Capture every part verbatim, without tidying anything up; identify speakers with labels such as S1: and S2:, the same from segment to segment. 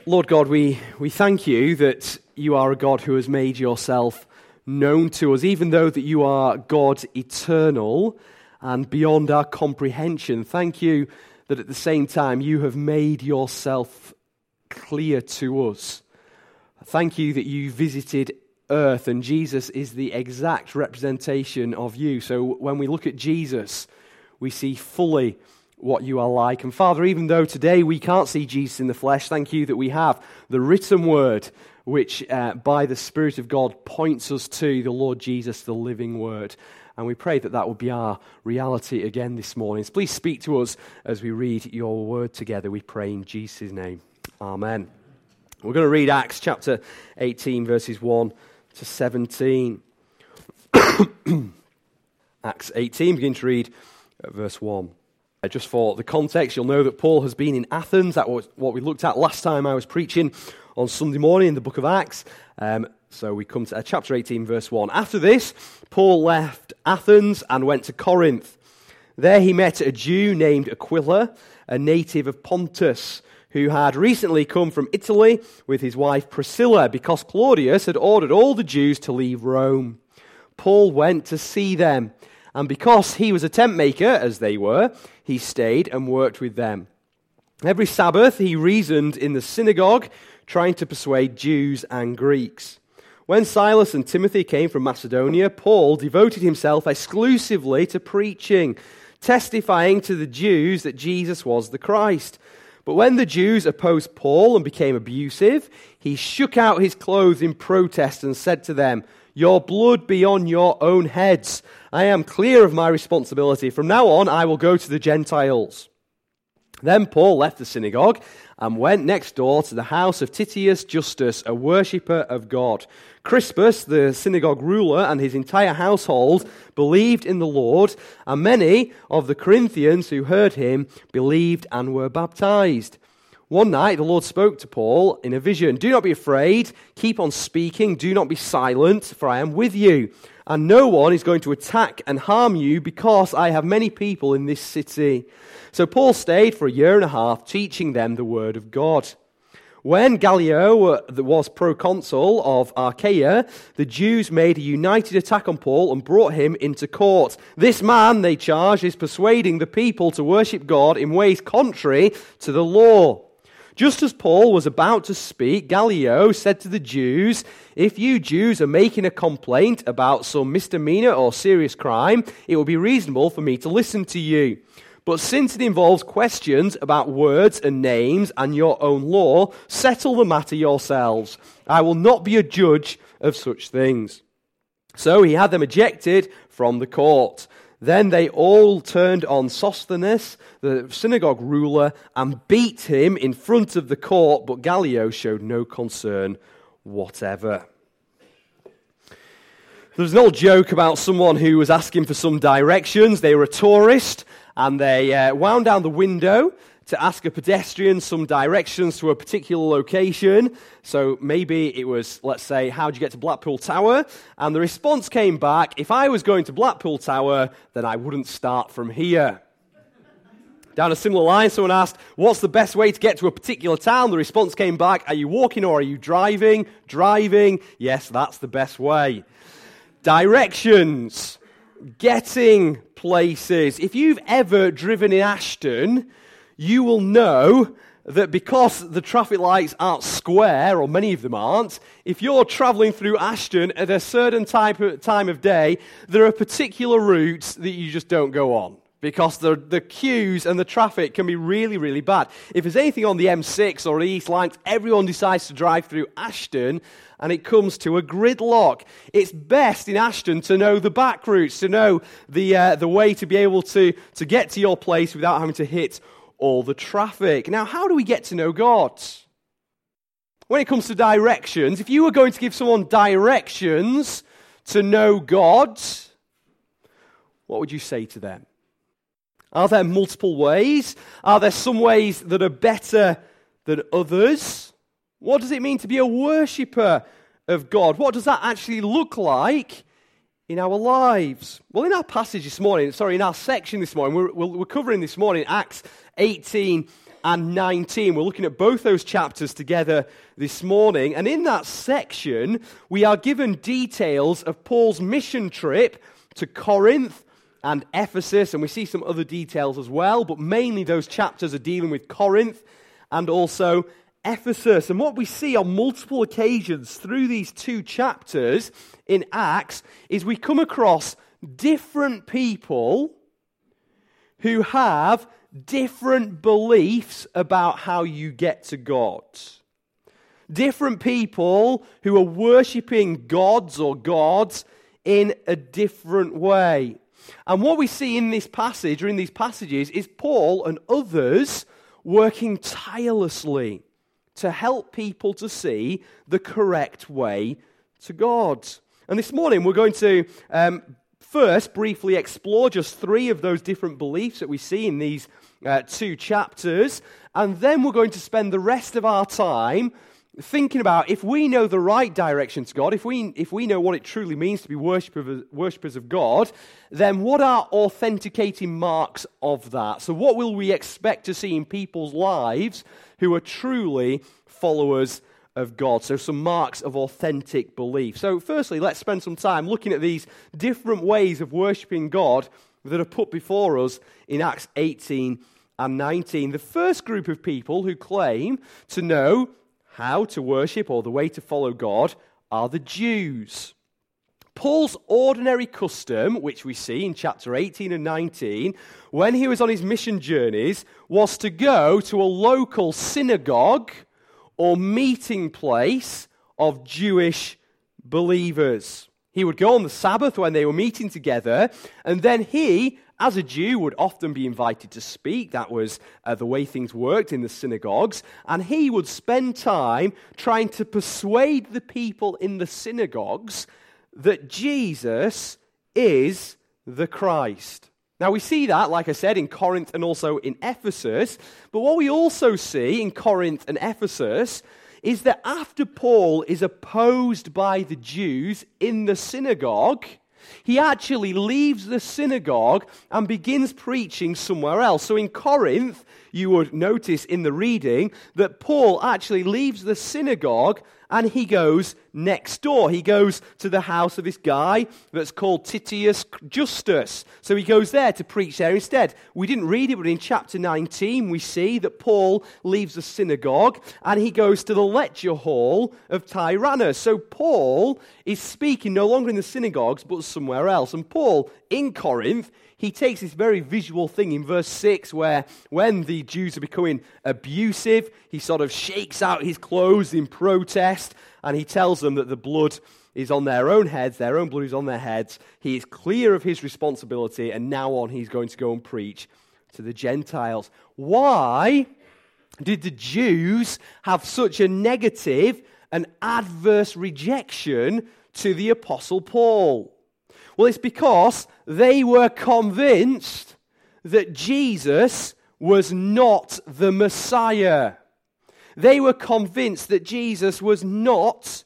S1: Lord God, we, we thank you that you are a God who has made yourself known to us, even though that you are God eternal and beyond our comprehension. Thank you that at the same time you have made yourself clear to us. Thank you that you visited earth, and Jesus is the exact representation of you. So when we look at Jesus, we see fully what you are like. And Father, even though today we can't see Jesus in the flesh, thank you that we have the written word, which uh, by the Spirit of God points us to the Lord Jesus, the living word. And we pray that that will be our reality again this morning. So please speak to us as we read your word together. We pray in Jesus' name. Amen. We're going to read Acts chapter eighteen, verses one to seventeen. Acts eighteen, begin to read at verse one. Just for the context, you'll know that Paul has been in Athens. That was what we looked at last time I was preaching on Sunday morning in the book of Acts. Um, so we come to uh, chapter eighteen, verse one. After this, Paul left Athens and went to Corinth. There he met a Jew named Aquila, a native of Pontus, who had recently come from Italy with his wife Priscilla, because Claudius had ordered all the Jews to leave Rome. Paul went to see them, and because he was a tent maker, as they were, he stayed and worked with them. Every Sabbath he reasoned in the synagogue, trying to persuade Jews and Greeks. When Silas and Timothy came from Macedonia, Paul devoted himself exclusively to preaching, testifying to the Jews that Jesus was the Christ. But when the Jews opposed Paul and became abusive, he shook out his clothes in protest and said to them, "Your blood be on your own heads. I am clear of my responsibility. From now on, I will go to the Gentiles." Then Paul left the synagogue and went next door to the house of Titius Justus, a worshipper of God. Crispus, the synagogue ruler, and his entire household believed in the Lord, and many of the Corinthians who heard him believed and were baptized. One night the Lord spoke to Paul in a vision. "Do not be afraid, keep on speaking, do not be silent, for I am with you. And no one is going to attack and harm you, because I have many people in this city." So Paul stayed for a year and a half, teaching them the word of God. When Gallio was proconsul of Achaia, the Jews made a united attack on Paul and brought him into court. "This man," they charged, "is persuading the people to worship God in ways contrary to the law." Just as Paul was about to speak, Gallio said to the Jews, "If you Jews are making a complaint about some misdemeanor or serious crime, it will be reasonable for me to listen to you. But since it involves questions about words and names and your own law, settle the matter yourselves. I will not be a judge of such things." So he had them ejected from the court. Then they all turned on Sosthenes, the synagogue ruler, and beat him in front of the court, but Gallio showed no concern whatever. There's an old joke about someone who was asking for some directions. They were a tourist, and they uh, wound down the window to ask a pedestrian some directions to a particular location. So maybe it was, let's say, how do you get to Blackpool Tower? And the response came back, "If I was going to Blackpool Tower, then I wouldn't start from here." Down a similar line, someone asked, "What's the best way to get to a particular town?" The response came back, "Are you walking or are you driving?" Driving. Yes, that's the best way. Directions. Getting places. If you've ever driven in Ashton, you will know that because the traffic lights aren't square, or many of them aren't, if you're travelling through Ashton at a certain type of time of day, there are particular routes that you just don't go on, because the, the queues and the traffic can be really, really bad. If there's anything on the M six or the East Line, everyone decides to drive through Ashton, and it comes to a gridlock. It's best in Ashton to know the back routes, to know the uh, the way to be able to, to get to your place without having to hit all the traffic. Now, how do we get to know God? When it comes to directions, if you were going to give someone directions to know God, what would you say to them? Are there multiple ways? Are there some ways that are better than others? What does it mean to be a worshipper of God? What does that actually look like in our lives? Well, in our passage this morning, sorry, in our section this morning, we're, we're covering this morning Acts eighteen and nineteen. We're looking at both those chapters together this morning. And in that section, we are given details of Paul's mission trip to Corinth and Ephesus. And we see some other details as well. But mainly those chapters are dealing with Corinth and also Ephesus. And what we see on multiple occasions through these two chapters in Acts is we come across different people who have different beliefs about how you get to God. Different people who are worshipping gods or gods in a different way. And what we see in this passage, or in these passages, is Paul and others working tirelessly to help people to see the correct way to God. And this morning we're going to um, first briefly explore just three of those different beliefs that we see in these uh, two chapters, and then we're going to spend the rest of our time thinking about, if we know the right direction to God, if we if we know what it truly means to be worshippers, worshippers of God, then what are authenticating marks of that? So what will we expect to see in people's lives who are truly followers of God? So some marks of authentic belief. So firstly, let's spend some time looking at these different ways of worshipping God that are put before us in Acts eighteen and nineteen. The first group of people who claim to know how to worship or the way to follow God are the Jews. Paul's ordinary custom, which we see in chapter eighteen and nineteen, when he was on his mission journeys, was to go to a local synagogue or meeting place of Jewish believers. He would go on the Sabbath when they were meeting together, and then he, as a Jew, would often be invited to speak. That was uh, the way things worked in the synagogues. And he would spend time trying to persuade the people in the synagogues that Jesus is the Christ. Now we see that, like I said, in Corinth and also in Ephesus. But what we also see in Corinth and Ephesus is that after Paul is opposed by the Jews in the synagogue, he actually leaves the synagogue and begins preaching somewhere else. So in Corinth, you would notice in the reading that Paul actually leaves the synagogue and he goes next door. He goes to the house of this guy that's called Titius Justus. So he goes there to preach there instead. We didn't read it, but in chapter nineteen we see that Paul leaves the synagogue and he goes to the lecture hall of Tyrannus. So Paul is speaking no longer in the synagogues but somewhere else. And Paul in Corinth, he takes this very visual thing in verse six where when the Jews are becoming abusive, he sort of shakes out his clothes in protest and he tells them that the blood is on their own heads, their own blood is on their heads. He is clear of his responsibility and now on he's going to go and preach to the Gentiles. Why did the Jews have such a negative and adverse rejection to the Apostle Paul? Well, it's because they were convinced that Jesus was not the Messiah. They were convinced that Jesus was not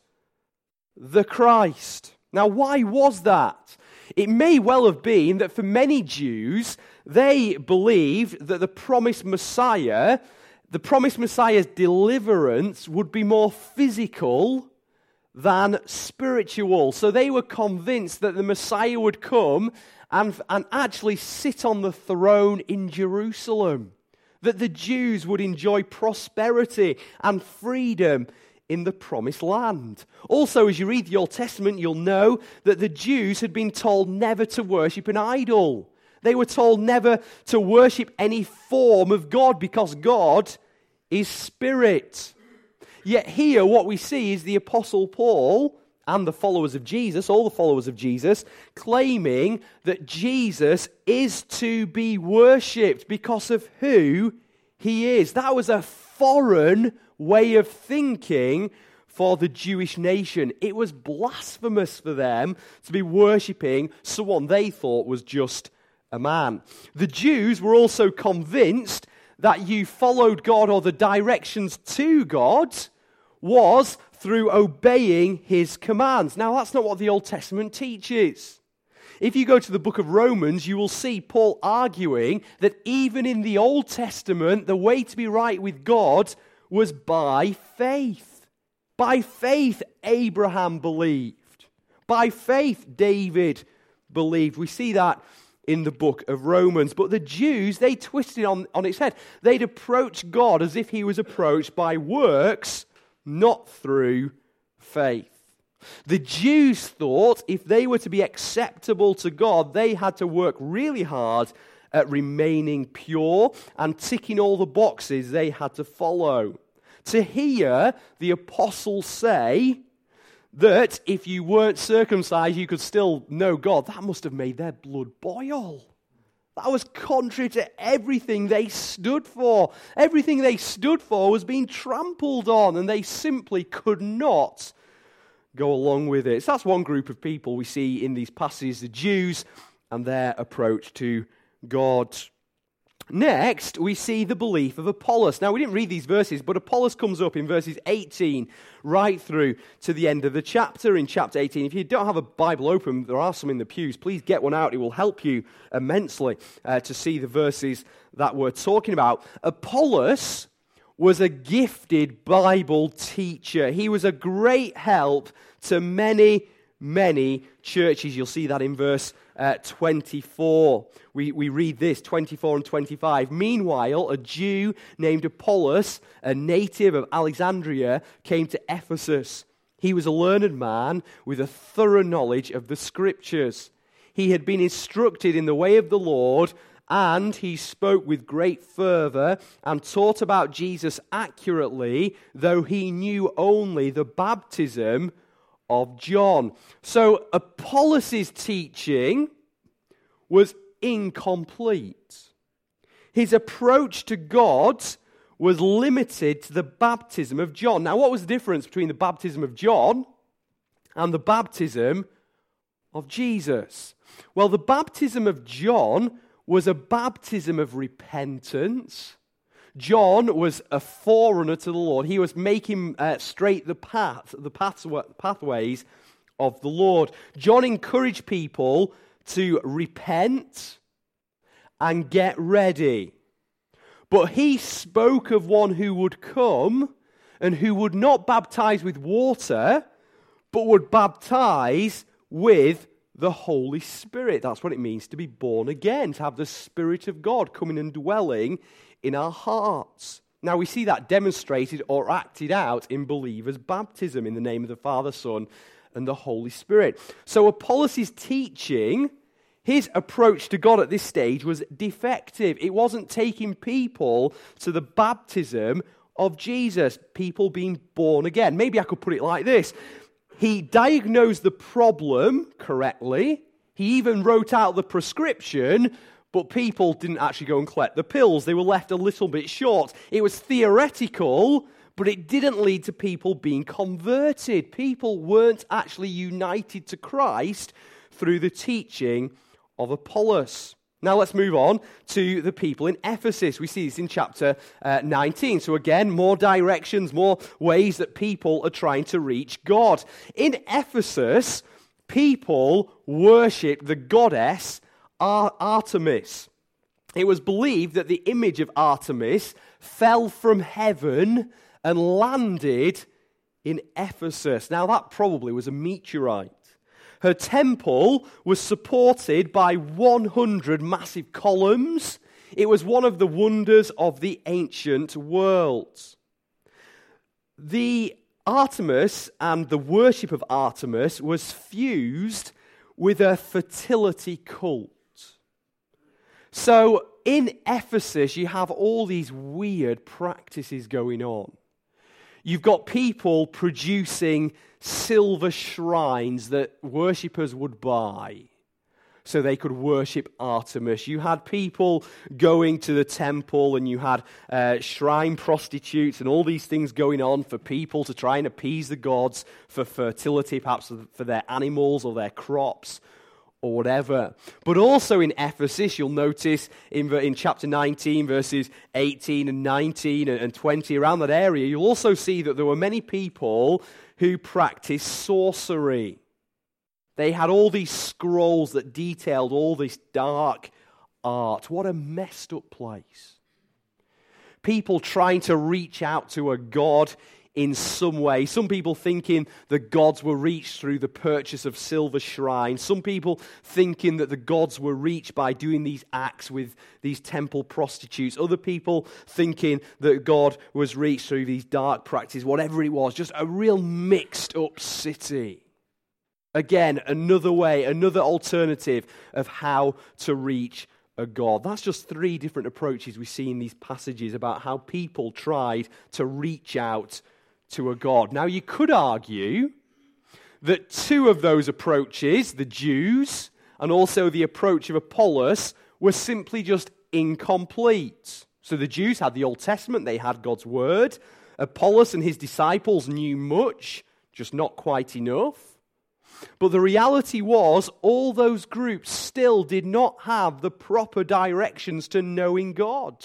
S1: the Christ. Now, why was that? It may well have been that for many Jews, they believed that the promised Messiah, the promised Messiah's deliverance would be more physical than spiritual. So they were convinced that the Messiah would come and, and actually sit on the throne in Jerusalem. That the Jews would enjoy prosperity and freedom in the promised land. Also, as you read the Old Testament, you'll know that the Jews had been told never to worship an idol. They were told never to worship any form of God because God is spirit. Yet here what we see is the Apostle Paul and the followers of Jesus, all the followers of Jesus, claiming that Jesus is to be worshipped because of who he is. That was a foreign way of thinking for the Jewish nation. It was blasphemous for them to be worshipping someone they thought was just a man. The Jews were also convinced that you followed God or the directions to God was through obeying his commands. Now, that's not what the Old Testament teaches. If you go to the book of Romans, you will see Paul arguing that even in the Old Testament, the way to be right with God was by faith. By faith, Abraham believed. By faith, David believed. We see that in the book of Romans. But the Jews, they twisted it on, on its head. They'd approach God as if he was approached by works, not through faith. The Jews thought if they were to be acceptable to God, they had to work really hard at remaining pure and ticking all the boxes they had to follow. To hear the apostles say that if you weren't circumcised, you could still know God, that must have made their blood boil. That was contrary to everything they stood for. Everything they stood for was being trampled on, and they simply could not go along with it. So that's one group of people we see in these passages, the Jews and their approach to God. Next, we see the belief of Apollos. Now, we didn't read these verses, but Apollos comes up in verses eighteen right through to the end of the chapter, in chapter eighteen. If you don't have a Bible open, there are some in the pews. Please get one out. It will help you immensely uh, to see the verses that we're talking about. Apollos was a gifted Bible teacher. He was a great help to many, many churches. You'll see that in verse uh, twenty-four. We, we read this, twenty-four and twenty-five. Meanwhile, a Jew named Apollos, a native of Alexandria, came to Ephesus. He was a learned man with a thorough knowledge of the Scriptures. He had been instructed in the way of the Lord, and he spoke with great fervor and taught about Jesus accurately, though he knew only the baptism of John. So Apollos' teaching was incomplete. His approach to God was limited to the baptism of John. Now, what was the difference between the baptism of John and the baptism of Jesus? Well, the baptism of John was a baptism of repentance. John was a forerunner to the Lord. He was making uh, straight the path, the paths, pathways of the Lord. John encouraged people to repent and get ready. But he spoke of one who would come and who would not baptize with water, but would baptize with the Holy Spirit. That's what it means to be born again, to have the Spirit of God coming and dwelling in our hearts. Now we see that demonstrated or acted out in believers' baptism in the name of the Father, Son, and the Holy Spirit. So Apollos' teaching, his approach to God at this stage was defective. It wasn't taking people to the baptism of Jesus, people being born again. Maybe I could put it like this. He diagnosed the problem correctly. He even wrote out the prescription, but people didn't actually go and collect the pills. They were left a little bit short. It was theoretical, but it didn't lead to people being converted. People weren't actually united to Christ through the teaching of Apollos. Now let's move on to the people in Ephesus. We see this in chapter uh, nineteen. So again, more directions, more ways that people are trying to reach God. In Ephesus, people worshipped the goddess Ar- Artemis. It was believed that the image of Artemis fell from heaven and landed in Ephesus. Now that probably was a meteorite. Her temple was supported by one hundred massive columns. It was one of the wonders of the ancient world. The Artemis and the worship of Artemis was fused with a fertility cult. So in Ephesus, you have all these weird practices going on. You've got people producing silver shrines that worshippers would buy so they could worship Artemis. You had people going to the temple, and you had uh, shrine prostitutes and all these things going on for people to try and appease the gods for fertility, perhaps for their animals or their crops or whatever. But also in Ephesus, you'll notice in, in chapter nineteen, verses eighteen and nineteen and twenty, around that area, you'll also see that there were many people who practiced sorcery. They had all these scrolls that detailed all this dark art. What a messed up place. People trying to reach out to a God in some way. Some people thinking the gods were reached through the purchase of silver shrines. Some people thinking that the gods were reached by doing these acts with these temple prostitutes. Other people thinking that God was reached through these dark practices, whatever it was. Just a real mixed up city. Again, another way, another alternative of how to reach a God. That's just three different approaches we see in these passages about how people tried to reach out to a God. Now, you could argue that two of those approaches, the Jews and also the approach of Apollos, were simply just incomplete. So the Jews had the Old Testament, they had God's Word. Apollos and his disciples knew much, just not quite enough. But the reality was, all those groups still did not have the proper directions to knowing God.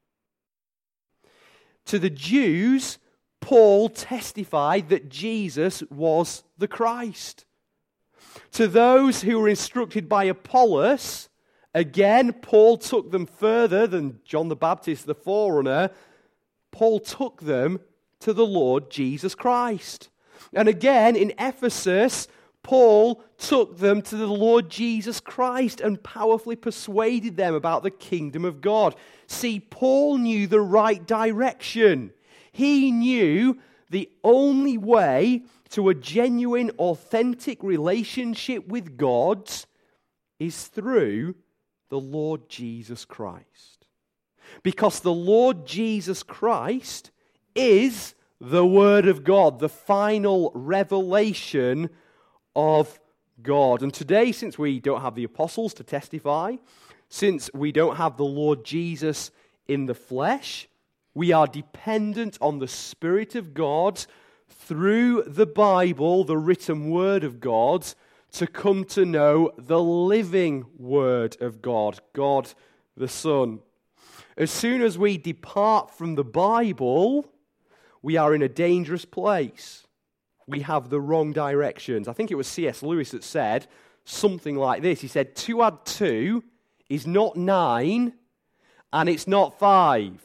S1: To the Jews, Paul testified that Jesus was the Christ. To those who were instructed by Apollos, again, Paul took them further than John the Baptist, the forerunner. Paul took them to the Lord Jesus Christ. And again, in Ephesus, Paul took them to the Lord Jesus Christ and powerfully persuaded them about the kingdom of God. See, Paul knew the right direction. He knew the only way to a genuine, authentic relationship with God is through the Lord Jesus Christ. Because the Lord Jesus Christ is the Word of God, the final revelation of God. And today, since we don't have the apostles to testify, since we don't have the Lord Jesus in the flesh, we are dependent on the Spirit of God through the Bible, the written Word of God, to come to know the living Word of God, God the Son. As soon as we depart from the Bible, we are in a dangerous place. We have the wrong directions. I think it was C S Lewis that said something like this. He said, two add two is not nine, and it's not five.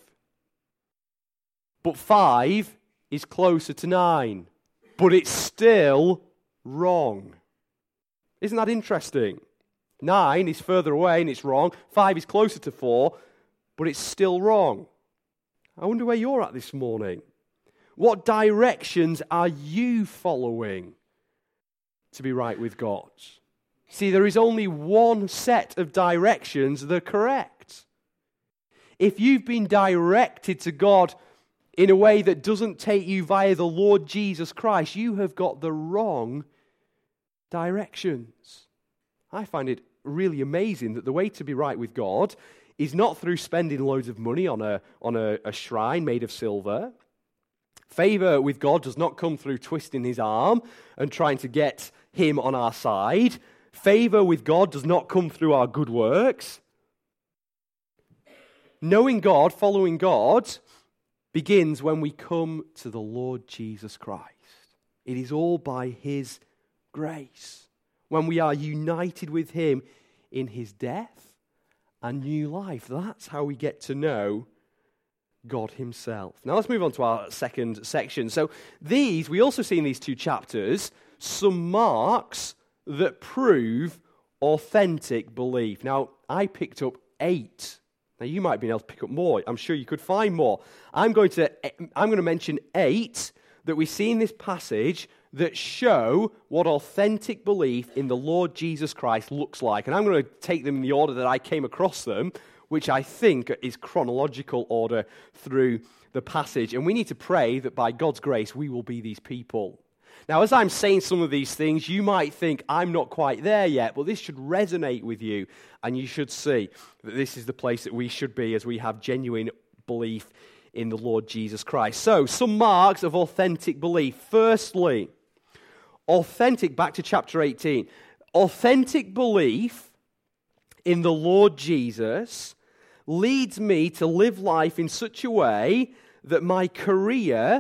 S1: But five is closer to nine. But it's still wrong. Isn't that interesting? Nine is further away and it's wrong. Five is closer to four, but it's still wrong. I wonder where you're at this morning. What directions are you following to be right with God? See, there is only one set of directions that are correct. If you've been directed to God in a way that doesn't take you via the Lord Jesus Christ, you have got the wrong directions. I find it really amazing that the way to be right with God is not through spending loads of money on a, on a, a shrine made of silver. Favor with God does not come through twisting his arm and trying to get him on our side. Favor with God does not come through our good works. Knowing God, following God, begins when we come to the Lord Jesus Christ. It is all by his grace. When we are united with him in his death and new life. That's how we get to know God himself. Now let's move on to our second section. So these, we also see in these two chapters, some marks that prove authentic belief. Now, I picked up eight. Now, you might be able to pick up more. I'm sure you could find more. I'm going to, I'm going to mention eight that we see in this passage that show what authentic belief in the Lord Jesus Christ looks like. And I'm going to take them in the order that I came across them, which I think is chronological order through the passage. And we need to pray that by God's grace, we will be these people. Now, as I'm saying some of these things, you might think, I'm not quite there yet, but this should resonate with you, and you should see that this is the place that we should be as we have genuine belief in the Lord Jesus Christ. So, some marks of authentic belief. Firstly, authentic, back to chapter eighteen, authentic belief in the Lord Jesus leads me to live life in such a way that my career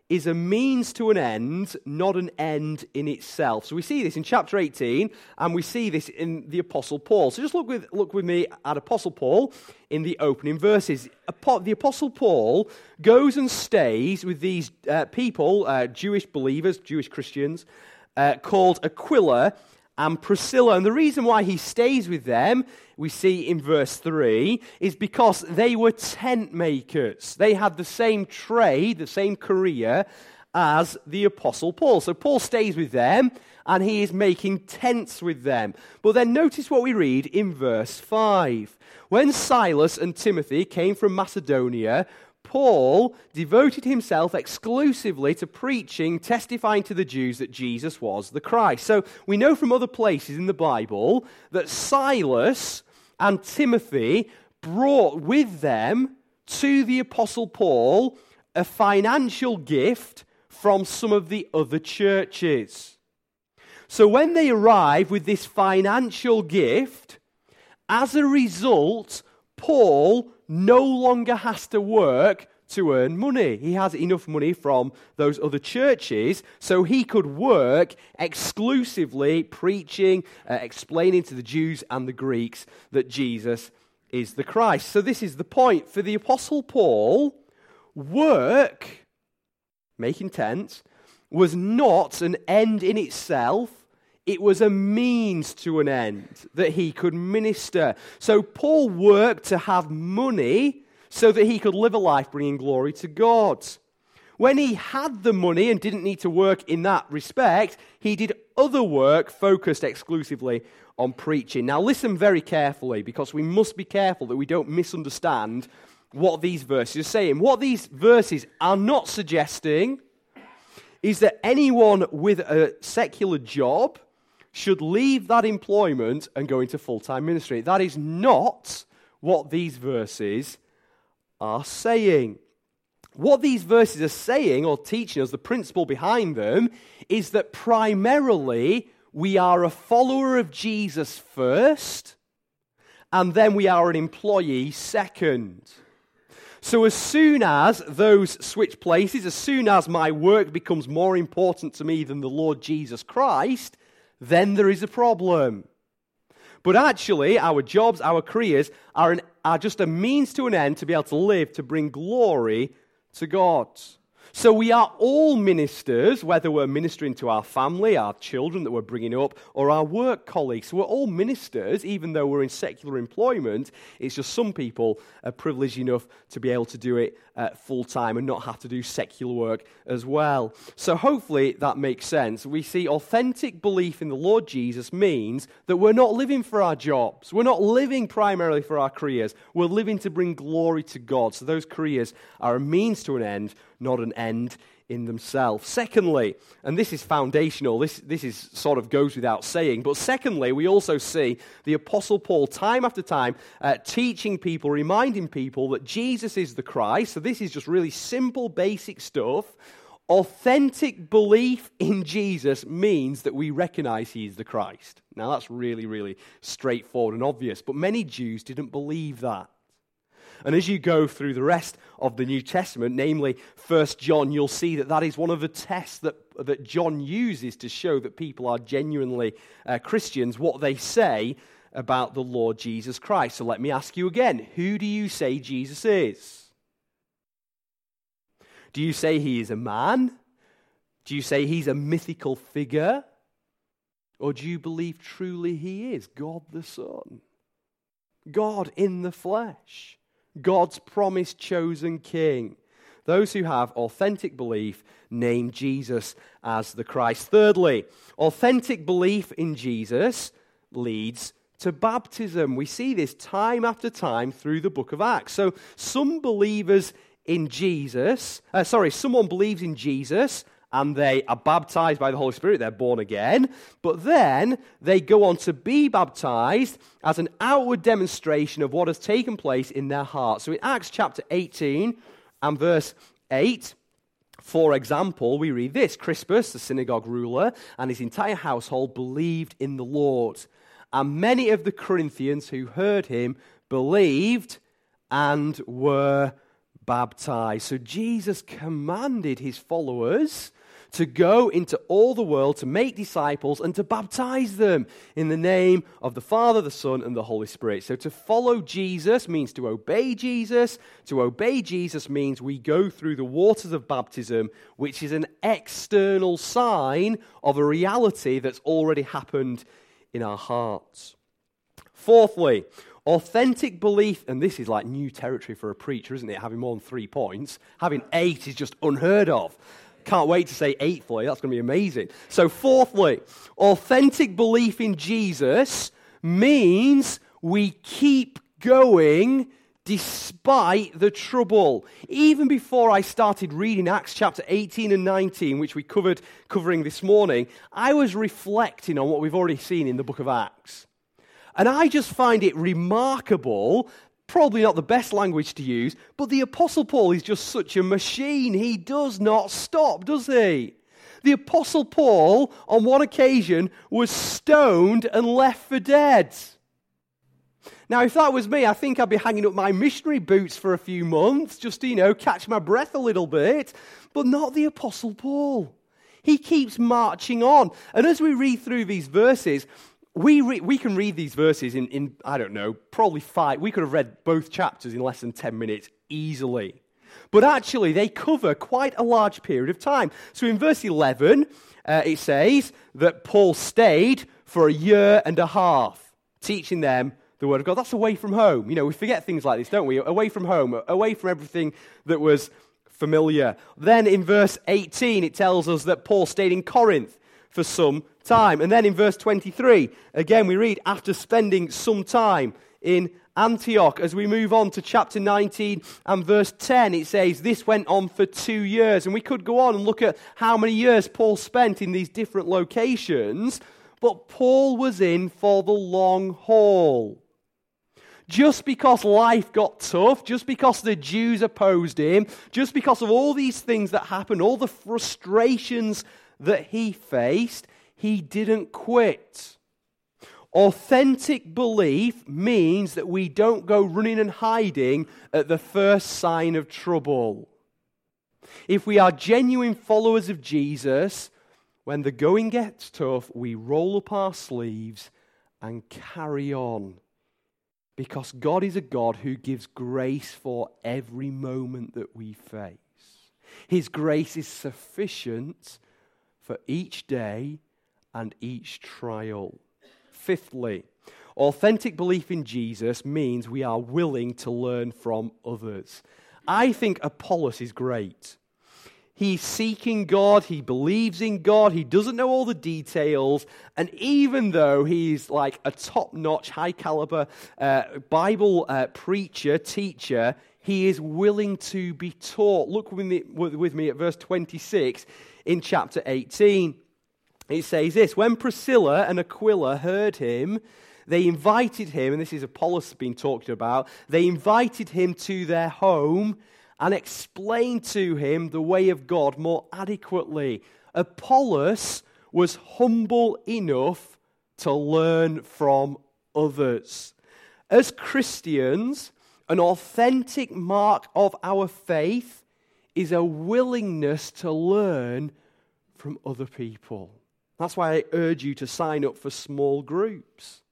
S1: is a means to an end, not an end in itself. So we see this in chapter eighteen, and we see this in the Apostle Paul. So just look with, look with me at Apostle Paul in the opening verses. The Apostle Paul goes and stays with these uh, people, uh, Jewish believers, Jewish Christians, uh, called Aquila and Priscilla. And the reason why he stays with them, we see in verse three, is because they were tent makers. They had the same trade, the same career as the Apostle Paul. So Paul stays with them, and he is making tents with them. But then notice what we read in verse five. When Silas and Timothy came from Macedonia, Paul devoted himself exclusively to preaching, testifying to the Jews that Jesus was the Christ. So we know from other places in the Bible that Silas and Timothy brought with them to the Apostle Paul a financial gift from some of the other churches. So when they arrive with this financial gift, as a result, Paul no longer has to work to earn money. He has enough money from those other churches, so he could work exclusively preaching, uh, explaining to the Jews and the Greeks that Jesus is the Christ. So this is the point. For the Apostle Paul, work, making tents, was not an end in itself. It was a means to an end that he could minister. So Paul worked to have money so that he could live a life bringing glory to God. When he had the money and didn't need to work in that respect, he did other work focused exclusively on preaching. Now listen very carefully, because we must be careful that we don't misunderstand what these verses are saying. What these verses are not suggesting is that anyone with a secular job should leave that employment and go into full-time ministry. That is not what these verses are saying. What these verses are saying, or teaching us, the principle behind them, is that primarily we are a follower of Jesus first, and then we are an employee second. So as soon as those switch places, as soon as my work becomes more important to me than the Lord Jesus Christ, then there is a problem. But actually, our jobs, our careers, are, an, are just a means to an end to be able to live, to bring glory to God. So we are all ministers, whether we're ministering to our family, our children that we're bringing up, or our work colleagues. So we're all ministers, even though we're in secular employment. It's just some people are privileged enough to be able to do it uh, full-time and not have to do secular work as well. So hopefully that makes sense. We see authentic belief in the Lord Jesus means that we're not living for our jobs. We're not living primarily for our careers. We're living to bring glory to God. So those careers are a means to an end, not an end in themselves. Secondly, and this is foundational, this, this is sort of goes without saying, but secondly, we also see the Apostle Paul time after time uh, teaching people, reminding people that Jesus is the Christ. So this is just really simple, basic stuff. Authentic belief in Jesus means that we recognize he is the Christ. Now that's really, really straightforward and obvious, but many Jews didn't believe that. And as you go through the rest of the New Testament, namely First John, you'll see that that is one of the tests that, that John uses to show that people are genuinely uh, Christians, what they say about the Lord Jesus Christ. So let me ask you again, who do you say Jesus is? Do you say he is a man? Do you say he's a mythical figure? Or do you believe truly he is God the Son? God in the flesh? God's promised chosen king. Those who have authentic belief name Jesus as the Christ. Thirdly, authentic belief in Jesus leads to baptism. We see this time after time through the book of Acts. So some believers in Jesus, uh, sorry, someone believes in Jesus and they are baptized by the Holy Spirit, they're born again, but then they go on to be baptized as an outward demonstration of what has taken place in their heart. So in Acts chapter eighteen and verse eight, for example, we read this: Crispus, the synagogue ruler, and his entire household believed in the Lord. And many of the Corinthians who heard him believed and were baptized. So Jesus commanded his followers to go into all the world, to make disciples, and to baptize them in the name of the Father, the Son, and the Holy Spirit. So to follow Jesus means to obey Jesus. To obey Jesus means we go through the waters of baptism, which is an external sign of a reality that's already happened in our hearts. Fourthly, authentic belief, and this is like new territory for a preacher, isn't it? Having more than three points. Having eight is just unheard of. Can't wait to say eighthly. That's going to be amazing. So fourthly, authentic belief in Jesus means we keep going despite the trouble. Even before I started reading Acts chapter eighteen and nineteen, which we covered covering this morning, I was reflecting on what we've already seen in the book of Acts. And I just find it remarkable, probably not the best language to use, but the Apostle Paul is just such a machine. He does not stop, does he? The Apostle Paul, on one occasion, was stoned and left for dead. Now, if that was me, I think I'd be hanging up my missionary boots for a few months, just to, you know, catch my breath a little bit. But not the Apostle Paul. He keeps marching on. And as we read through these verses, We re- we can read these verses in, in, I don't know, probably five. We could have read both chapters in less than ten minutes easily. But actually, they cover quite a large period of time. So in verse eleven, uh, it says that Paul stayed for a year and a half, teaching them the word of God. That's away from home. You know, we forget things like this, don't we? Away from home, away from everything that was familiar. Then in verse eighteen, it tells us that Paul stayed in Corinth for some time. And then in verse twenty-three, again we read, after spending some time in Antioch. As we move on to chapter nineteen and verse ten, it says, this went on for two years. And we could go on and look at how many years Paul spent in these different locations, but Paul was in for the long haul. Just because life got tough, just because the Jews opposed him, just because of all these things that happened, all the frustrations that he faced, he didn't quit. Authentic belief means that we don't go running and hiding at the first sign of trouble. If we are genuine followers of Jesus, when the going gets tough, we roll up our sleeves and carry on. Because God is a God who gives grace for every moment that we face. His grace is sufficient for each day and each trial. Fifthly, authentic belief in Jesus means we are willing to learn from others. I think Apollos is great. He's seeking God, he believes in God, he doesn't know all the details, and even though he's like a top-notch, high-caliber uh, Bible uh, preacher, teacher, he is willing to be taught. Look with me, with me at verse twenty-six in chapter eighteen. It says this, when Priscilla and Aquila heard him, they invited him, and this is Apollos being talked about, they invited him to their home and explained to him the way of God more adequately. Apollos was humble enough to learn from others. As Christians, an authentic mark of our faith is a willingness to learn from other people. That's why I urge you to sign up for small groups.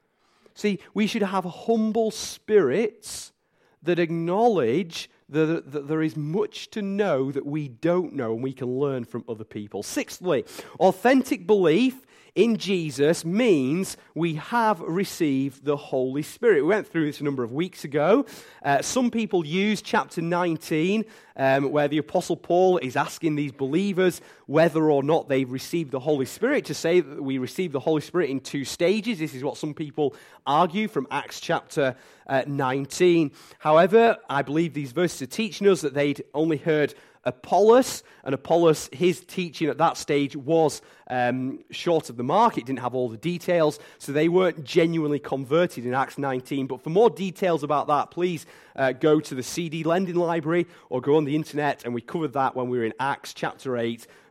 S1: See, we should have humble spirits that acknowledge that, that there is much to know that we don't know and we can learn from other people. Sixthly, authentic belief in Jesus means we have received the Holy Spirit. We went through this a number of weeks ago. Uh, some people use chapter nineteen, um, where the Apostle Paul is asking these believers whether or not they've received the Holy Spirit, to say that we receive the Holy Spirit in two stages. This is what some people argue from Acts chapter uh, nineteen. However, I believe these verses are teaching us that they'd only heard Apollos, and Apollos, his teaching at that stage was um, short of the mark. It didn't have all the details, so they weren't genuinely converted in Acts nineteen. But for more details about that, please uh, go to the C D Lending Library or go on the internet, and we covered that when we were in Acts chapter eight,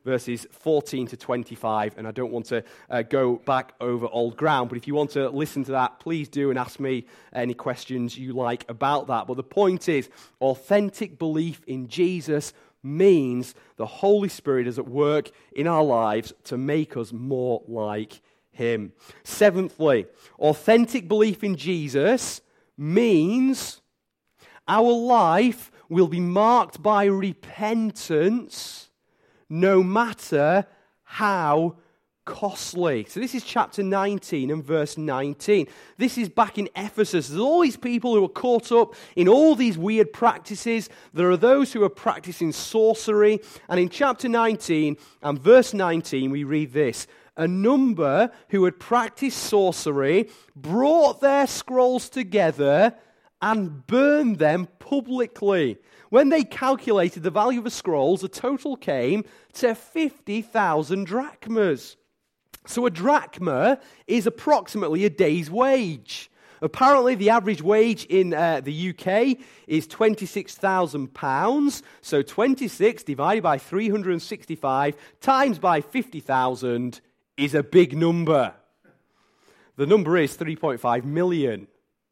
S1: verses fourteen to twenty-five, and I don't want to uh, go back over old ground, but if you want to listen to that, please do and ask me any questions you like about that. But the point is, authentic belief in Jesus means the Holy Spirit is at work in our lives to make us more like Him. Seventhly, authentic belief in Jesus means our life will be marked by repentance no matter how costly. So this is chapter nineteen and verse nineteen. This is back in Ephesus. There's all these people who are caught up in all these weird practices. There are those who are practicing sorcery. And in chapter nineteen and verse nineteen, we read this. A number who had practiced sorcery brought their scrolls together and burned them publicly. When they calculated the value of the scrolls, the total came to fifty thousand drachmas. So a drachma is approximately a day's wage. Apparently, the average wage in uh, the U K is twenty-six thousand pounds. So twenty-six divided by three hundred sixty-five times by fifty thousand is a big number. The number is three point five million.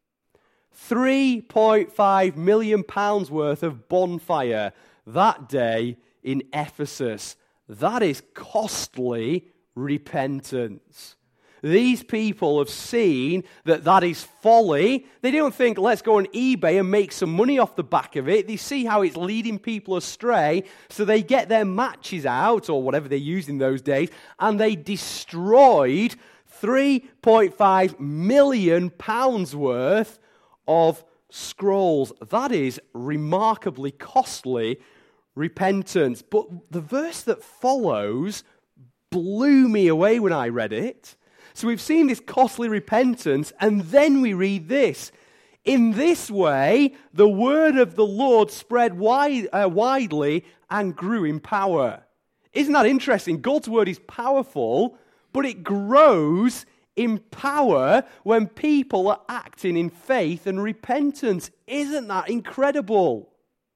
S1: three point five million pounds worth of bonfire that day in Ephesus. That is costly repentance. These people have seen that that is folly. They don't think, let's go on eBay and make some money off the back of it. They see how it's leading people astray, so they get their matches out, or whatever they used in those days, and they destroyed three point five million pounds worth of scrolls. That is remarkably costly repentance. But the verse that follows blew me away when I read it. So we've seen this costly repentance, and then we read this. In this way, the word of the Lord spread wide, uh, widely and grew in power. Isn't that interesting? God's word is powerful, but it grows in power when people are acting in faith and repentance. Isn't that incredible?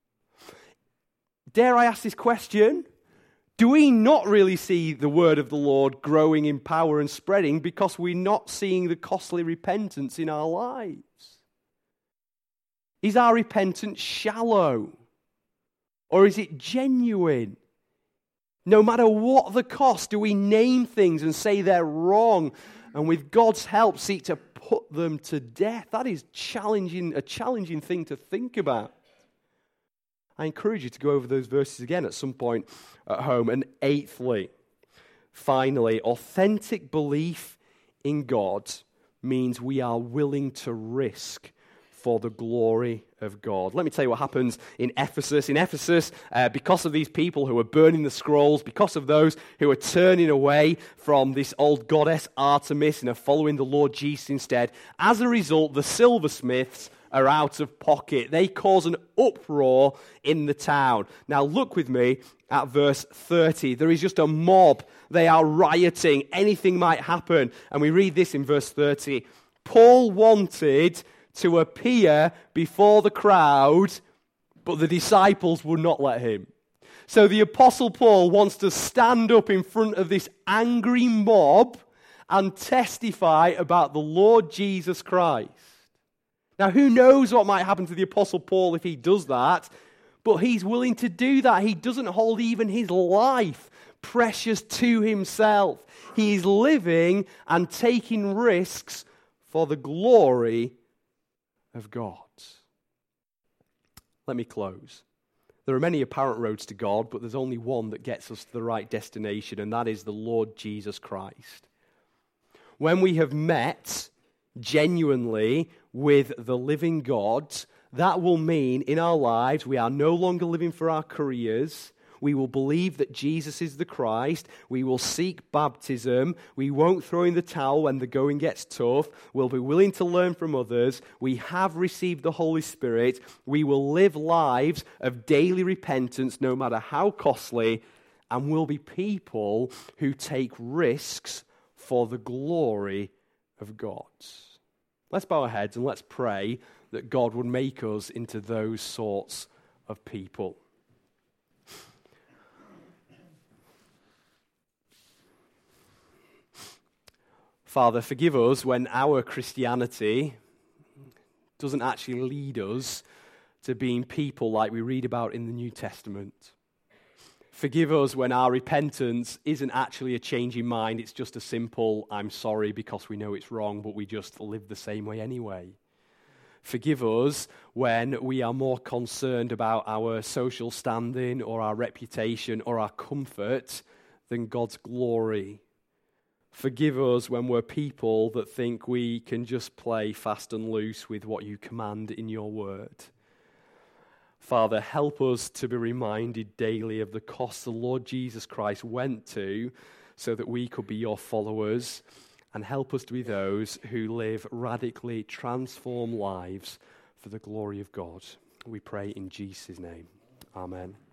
S1: Dare I ask this question? Do we not really see the word of the Lord growing in power and spreading because we're not seeing the costly repentance in our lives? Is our repentance shallow? Or is it genuine? No matter what the cost, do we name things and say they're wrong, and with God's help seek to put them to death? That is challenging, a challenging thing to think about. I encourage you to go over those verses again at some point at home. And eighthly, finally, authentic belief in God means we are willing to risk for the glory of God. Let me tell you what happens in Ephesus. In Ephesus, uh, because of these people who are burning the scrolls, because of those who are turning away from this old goddess Artemis and are following the Lord Jesus instead, as a result, the silversmiths are out of pocket. They cause an uproar in the town. Now look with me at verse thirty. There is just a mob. They are rioting. Anything might happen. And we read this in verse thirty. Paul wanted to appear before the crowd, but the disciples would not let him. So the Apostle Paul wants to stand up in front of this angry mob and testify about the Lord Jesus Christ. Now, who knows what might happen to the Apostle Paul if he does that, but he's willing to do that. He doesn't hold even his life precious to himself. He is living and taking risks for the glory of God. Let me close. There are many apparent roads to God, but there's only one that gets us to the right destination, and that is the Lord Jesus Christ. When we have met genuinely with the living God, that will mean in our lives we are no longer living for our careers. We will believe that Jesus is the Christ. We will seek baptism. We won't throw in the towel when the going gets tough. We'll be willing to learn from others. We have received the Holy Spirit. We will live lives of daily repentance, no matter how costly, and we'll be people who take risks for the glory of God. Let's bow our heads and let's pray that God would make us into those sorts of people. Father, forgive us when our Christianity doesn't actually lead us to being people like we read about in the New Testament. Forgive us when our repentance isn't actually a change in mind, it's just a simple, I'm sorry because we know it's wrong, but we just live the same way anyway. Forgive us when we are more concerned about our social standing or our reputation or our comfort than God's glory. Forgive us when we're people that think we can just play fast and loose with what you command in your word. Father, help us to be reminded daily of the cost the Lord Jesus Christ went to so that we could be your followers, and help us to be those who live radically transformed lives for the glory of God. We pray in Jesus' name. Amen.